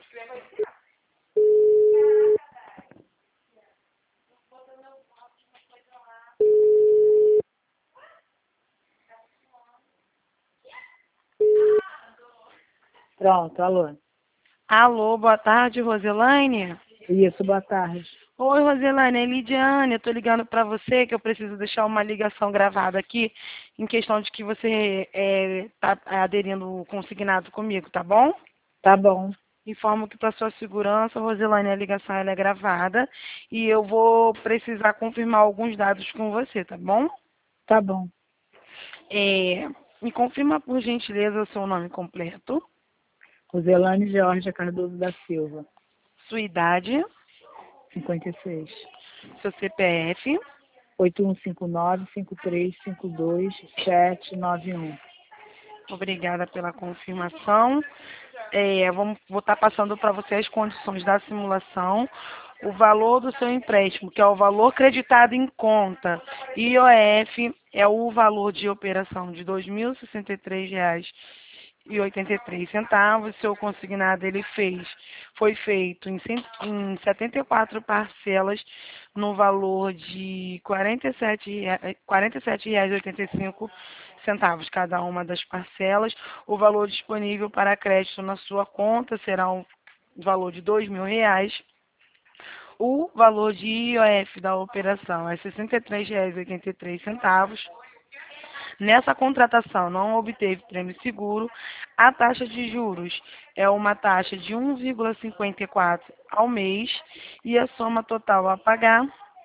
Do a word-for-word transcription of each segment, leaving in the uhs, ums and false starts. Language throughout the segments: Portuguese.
Pronto, alô. Alô, boa tarde, Roselaine. Isso, boa tarde. Oi, Roselaine, é Lidiane. Eu tô ligando para você que eu preciso deixar uma ligação gravada aqui em questão de que você está aderindo o consignado comigo, tá bom? Tá bom. Informo que para sua segurança, Roselaine, a ligação ela é gravada e eu vou precisar confirmar alguns dados com você, tá bom? Tá bom. É, me confirma, por gentileza, o seu nome completo, Roselane Georgia Cardoso da Silva, sua idade, cinquenta e seis. seu C P F, oito um cinco nove, cinco três cinco dois, sete nove um. obrigada pela confirmação. É, vamos, vou estar passando para você as condições da simulação, o valor do seu empréstimo, que é o valor creditado em conta, I O F é o valor de operação de dois mil e sessenta e três reais e oitenta e três centavos. Seu consignado ele fez, foi feito em, cem, em setenta e quatro parcelas no valor de quarenta e sete reais e oitenta e cinco centavos cada uma das parcelas. O valor disponível para crédito na sua conta será um valor de dois mil reais. O valor de I O F da operação é sessenta e três reais e oitenta e três centavos. Nessa contratação não obteve prêmio seguro. A taxa de juros é uma taxa de um vírgula cinquenta e quatro ao mês e a soma total a pagar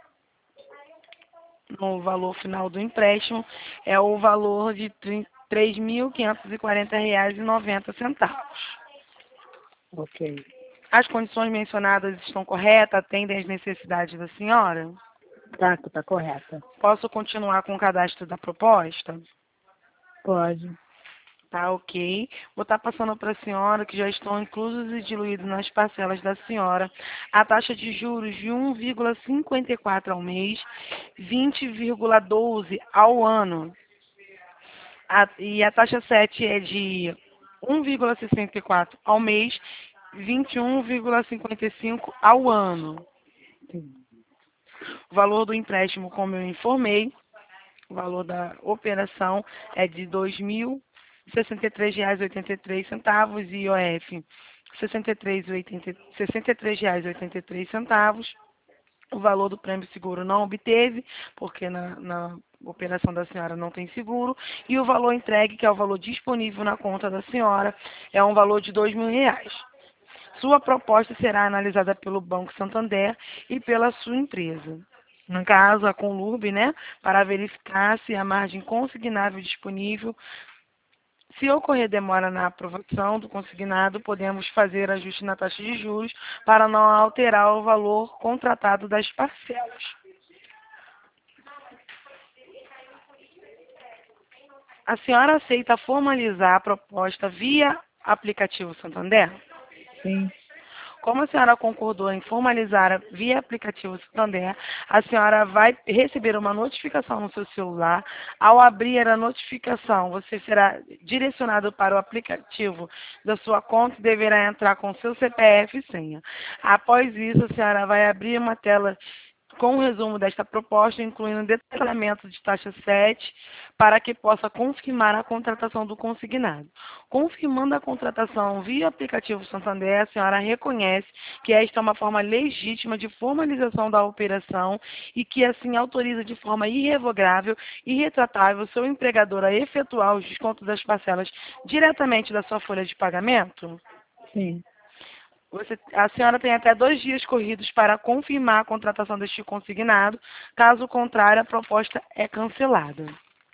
no valor final do empréstimo é o valor de três mil quinhentos e quarenta reais e noventa centavos. Ok. As condições mencionadas estão corretas? Atendem às necessidades da senhora? Tá, tá correta. Posso continuar com o cadastro da proposta? Pode. Tá, ok. Vou estar passando para a senhora que já estão inclusos e diluídos nas parcelas da senhora a taxa de juros de um vírgula cinquenta e quatro ao mês, vinte vírgula doze ao ano. A, e a taxa sete é de um vírgula sessenta e quatro ao mês, vinte e um vírgula cinquenta e cinco ao ano. Sim. O valor do empréstimo, como eu informei, o valor da operação é de dois mil e sessenta e três reais e oitenta e três centavos e I O F sessenta e três reais e oitenta e três centavos. O valor do prêmio seguro não obteve, porque na, na operação da senhora não tem seguro. E o valor entregue, que é o valor disponível na conta da senhora, é um valor de dois mil reais. Sua proposta será analisada pelo Banco Santander e pela sua empresa. No caso, a Conlurb, né, para verificar se a margem consignável disponível. Se ocorrer demora na aprovação do consignado, podemos fazer ajuste na taxa de juros para não alterar o valor contratado das parcelas. A senhora aceita formalizar a proposta via aplicativo Santander? Sim. Como a senhora concordou em formalizar via aplicativo Santander, a senhora vai receber uma notificação no seu celular. Ao abrir a notificação, você será direcionado para o aplicativo da sua conta e deverá entrar com seu C P F e senha. Após isso, a senhora vai abrir uma tela com o resumo desta proposta, incluindo detalhamento de taxa sete, para que possa confirmar a contratação do consignado. Confirmando a contratação via aplicativo Santander, a senhora reconhece que esta é uma forma legítima de formalização da operação e que assim autoriza de forma irrevogável e retratável o seu empregador a efetuar os descontos das parcelas diretamente da sua folha de pagamento? Sim. Você, a senhora tem até dois dias corridos para confirmar a contratação deste consignado. Caso contrário, a proposta é cancelada.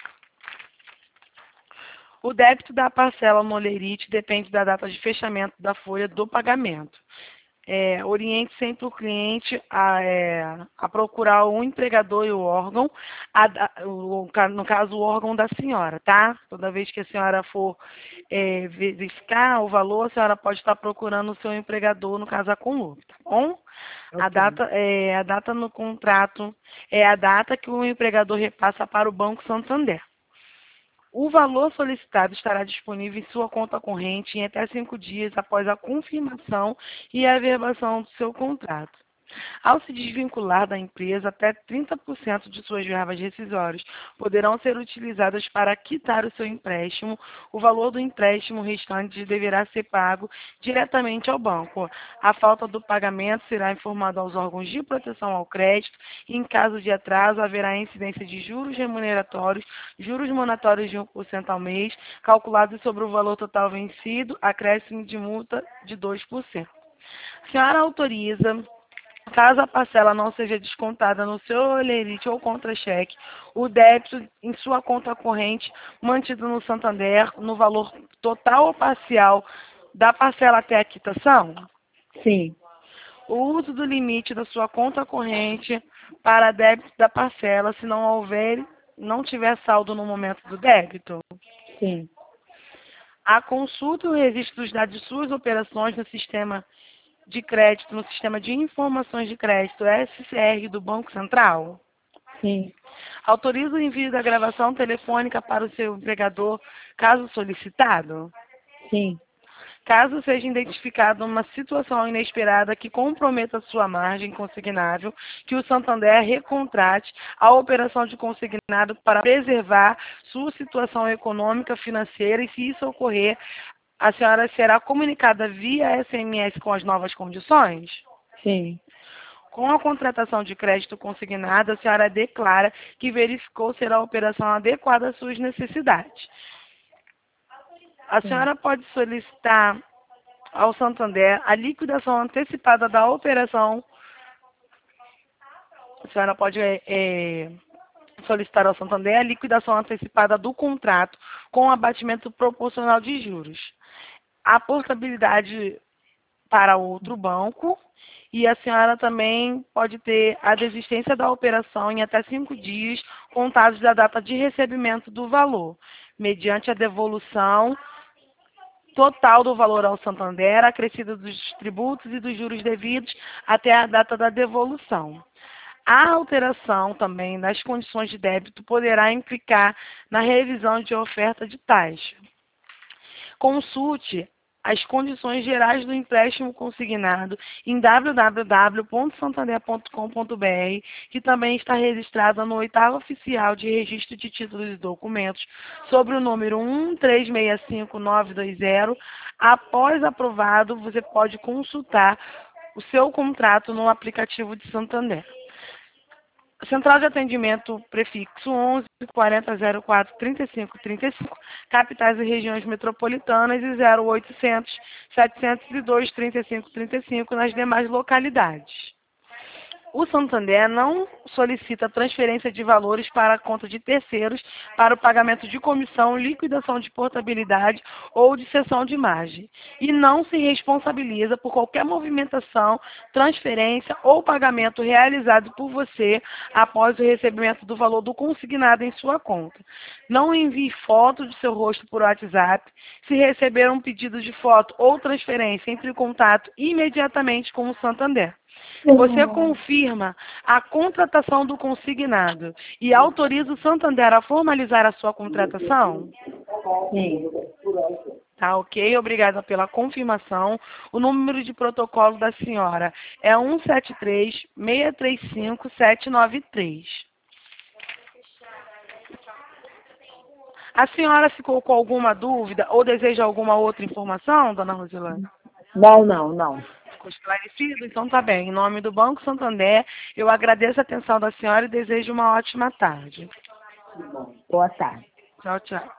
O débito da parcela no Olerite depende da data de fechamento da folha do pagamento. É, oriente sempre o cliente a, é, a procurar o empregador e o órgão, a, a, o, no caso o órgão da senhora, tá? Toda vez que a senhora for é, verificar o valor, a senhora pode estar procurando o seu empregador, no caso a Conlurb, tá bom? Okay. A data, é, a data no contrato é a data que o empregador repassa para o Banco Santander. O valor solicitado estará disponível em sua conta corrente em até cinco dias após a confirmação e averbação do seu contrato. Ao se desvincular da empresa, até trinta por cento de suas verbas rescisórias poderão ser utilizadas para quitar o seu empréstimo. O valor do empréstimo restante deverá ser pago diretamente ao banco. A falta do pagamento será informada aos órgãos de proteção ao crédito e, em caso de atraso, haverá incidência de juros remuneratórios, juros monatórios de um por cento ao mês, calculados sobre o valor total vencido, acréscimo de multa de dois por cento. A senhora autoriza, caso a parcela não seja descontada no seu olerite ou contra-cheque, o débito em sua conta corrente mantido no Santander no valor total ou parcial da parcela até a quitação? Sim. O uso do limite da sua conta corrente para débito da parcela, se não houver, não tiver saldo no momento do débito? Sim. A consulta e o registro dos dados de suas operações no sistema de crédito, no sistema de informações de crédito S C R do Banco Central? Sim. Autoriza o envio da gravação telefônica para o seu empregador, caso solicitado? Sim. Caso seja identificada uma situação inesperada que comprometa sua margem consignável, que o Santander recontrate a operação de consignado para preservar sua situação econômica, financeira, e se isso ocorrer, a senhora será comunicada via S M S com as novas condições? Sim. Com a contratação de crédito consignado, a senhora declara que verificou ser a operação adequada às suas necessidades. A senhora pode solicitar ao Santander a liquidação antecipada da operação. A senhora pode é, solicitar ao Santander a liquidação antecipada do contrato com abatimento proporcional de juros, a portabilidade para outro banco, e a senhora também pode ter a desistência da operação em até cinco dias contados da data de recebimento do valor, mediante a devolução total do valor ao Santander, acrescida dos tributos e dos juros devidos até a data da devolução. A alteração também das condições de débito poderá implicar na revisão de oferta de taxa. Consulte as condições gerais do empréstimo consignado em w w w ponto santander ponto com ponto b r, que também está registrada no oitavo oficial de registro de títulos e documentos, sobre o número um três seis cinco nove dois zero. Após aprovado, você pode consultar o seu contrato no aplicativo de Santander. Central de atendimento prefixo onze, quarenta, zero quatro, trinta e cinco, trinta e cinco, capitais e regiões metropolitanas, e zero oitocentos, setecentos e dois, trinta e cinco, trinta e cinco nas demais localidades. O Santander não solicita transferência de valores para a conta de terceiros para o pagamento de comissão, liquidação de portabilidade ou de cessão de margem, e não se responsabiliza por qualquer movimentação, transferência ou pagamento realizado por você após o recebimento do valor do consignado em sua conta. Não envie foto de seu rosto por WhatsApp. Se receber um pedido de foto ou transferência, entre em contato imediatamente com o Santander. Você confirma a contratação do consignado e autoriza o Santander a formalizar a sua contratação? Sim. Tá, ok. Obrigada pela confirmação. O número de protocolo da senhora é um sete três, seis três cinco, sete nove três. A senhora ficou com alguma dúvida ou deseja alguma outra informação, dona Rosilane? Não, não, não. Ficou esclarecido? Então tá bem. Em nome do Banco Santander, eu agradeço a atenção da senhora e desejo uma ótima tarde. Boa tarde. Tchau, tchau.